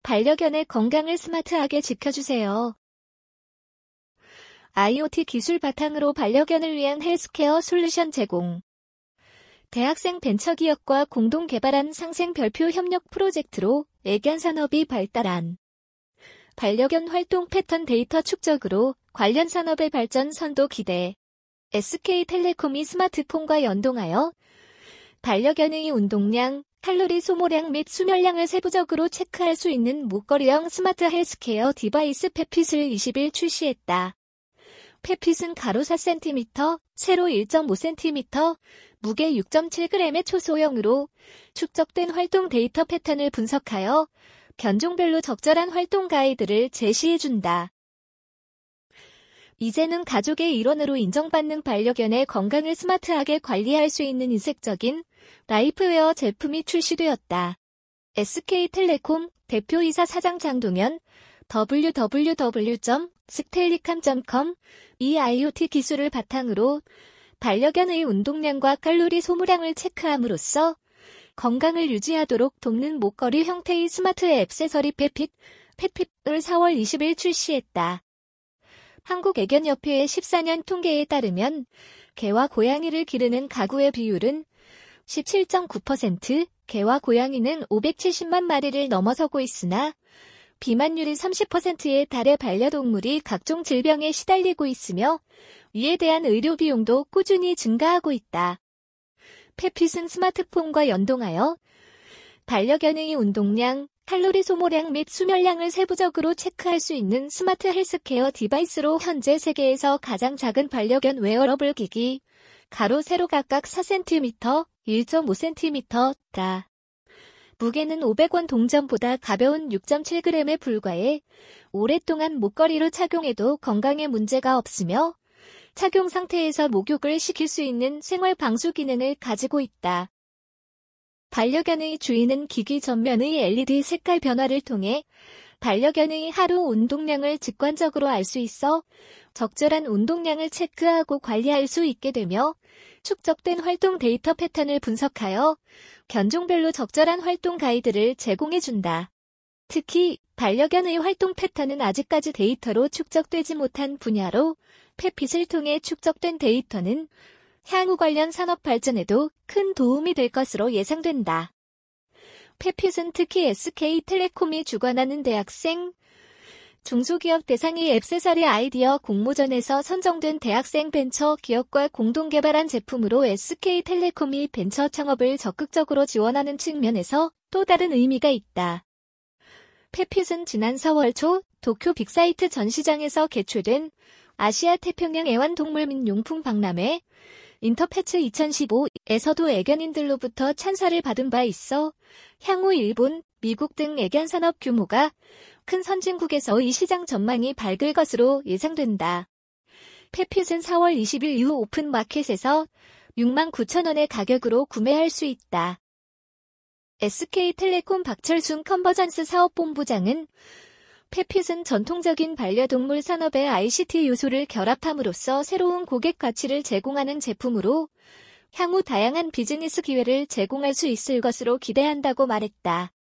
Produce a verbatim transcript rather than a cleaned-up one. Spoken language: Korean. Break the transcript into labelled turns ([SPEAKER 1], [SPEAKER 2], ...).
[SPEAKER 1] 반려견의 건강을 스마트하게 지켜주세요. 아이오티 기술 바탕으로 반려견을 위한 헬스케어 솔루션 제공. 대학생 벤처기업과 공동 개발한 상생별표 협력 프로젝트로 애견 산업이 발달한 반려견 활동 패턴 데이터 축적으로 관련 산업의 발전 선도 기대. 에스케이텔레콤이 스마트폰과 연동하여 반려견의 운동량, 칼로리 소모량 및 수면량을 세부적으로 체크할 수 있는 목걸이형 스마트 헬스케어 디바이스 펫핏을 이십일 출시했다. 펫핏은 가로 사 센티미터, 세로 일 점 오 센티미터, 무게 육 점 칠 그램의 초소형으로 축적된 활동 데이터 패턴을 분석하여 견종별로 적절한 활동 가이드를 제시해준다. 이제는 가족의 일원으로 인정받는 반려견의 건강을 스마트하게 관리할 수 있는 이색적인 라이프웨어 제품이 출시되었다. 에스케이텔레콤 대표이사 사장 장동현 더블유 더블유 더블유 점 스텔리캄 점 컴 이 아이오티 기술을 바탕으로 반려견의 운동량과 칼로리 소모량을 체크함으로써 건강을 유지하도록 돕는 목걸이 형태의 스마트 액세서리 펫핏, 펫핏을 사월 이십일 출시했다. 한국애견협회의 십사 년 통계에 따르면 개와 고양이를 기르는 가구의 비율은 십칠 점 구 퍼센트, 개와 고양이는 오백칠십만 마리를 넘어서고 있으나 비만율이 삼십 퍼센트에 달해 반려동물이 각종 질병에 시달리고 있으며 이에 대한 의료 비용도 꾸준히 증가하고 있다. 펫핏은 스마트폰과 연동하여 반려견의 운동량, 칼로리 소모량 및 수면량을 세부적으로 체크할 수 있는 스마트 헬스케어 디바이스로 현재 세계에서 가장 작은 반려견 웨어러블 기기, 가로 세로 각각 사 센티미터, 일 점 오 센티미터다. 무게는 오백 원 동전보다 가벼운 육 점 칠 그램에 불과해 오랫동안 목걸이로 착용해도 건강에 문제가 없으며 착용 상태에서 목욕을 시킬 수 있는 생활 방수 기능을 가지고 있다. 반려견의 주인은 기기 전면의 엘이디 색깔 변화를 통해 반려견의 하루 운동량을 직관적으로 알 수 있어 적절한 운동량을 체크하고 관리할 수 있게 되며 축적된 활동 데이터 패턴을 분석하여 견종별로 적절한 활동 가이드를 제공해준다. 특히 반려견의 활동 패턴은 아직까지 데이터로 축적되지 못한 분야로 펫핏을 통해 축적된 데이터는 향후 관련 산업 발전에도 큰 도움이 될 것으로 예상된다. 펫핏은 특히 에스케이텔레콤이 주관하는 대학생, 중소기업 대상의 액세서리 아이디어 공모전에서 선정된 대학생 벤처 기업과 공동 개발한 제품으로 에스케이텔레콤이 벤처 창업을 적극적으로 지원하는 측면에서 또 다른 의미가 있다. 펫핏은 지난 사월 초 도쿄 빅사이트 전시장에서 개최된 아시아 태평양 애완동물 및 용품 박람회 인터패츠 이천십오에서도 애견인들로부터 찬사를 받은 바 있어 향후 일본, 미국 등 애견 산업 규모가 큰 선진국에서 이 시장 전망이 밝을 것으로 예상된다. 펫핏은 사월 이십일 이후 오픈 마켓에서 육만 구천 원의 가격으로 구매할 수 있다. 에스케이텔레콤 박철순 컨버전스 사업본부장은 펫핏은 전통적인 반려동물 산업의 아이씨티 요소를 결합함으로써 새로운 고객 가치를 제공하는 제품으로 향후 다양한 비즈니스 기회를 제공할 수 있을 것으로 기대한다고 말했다.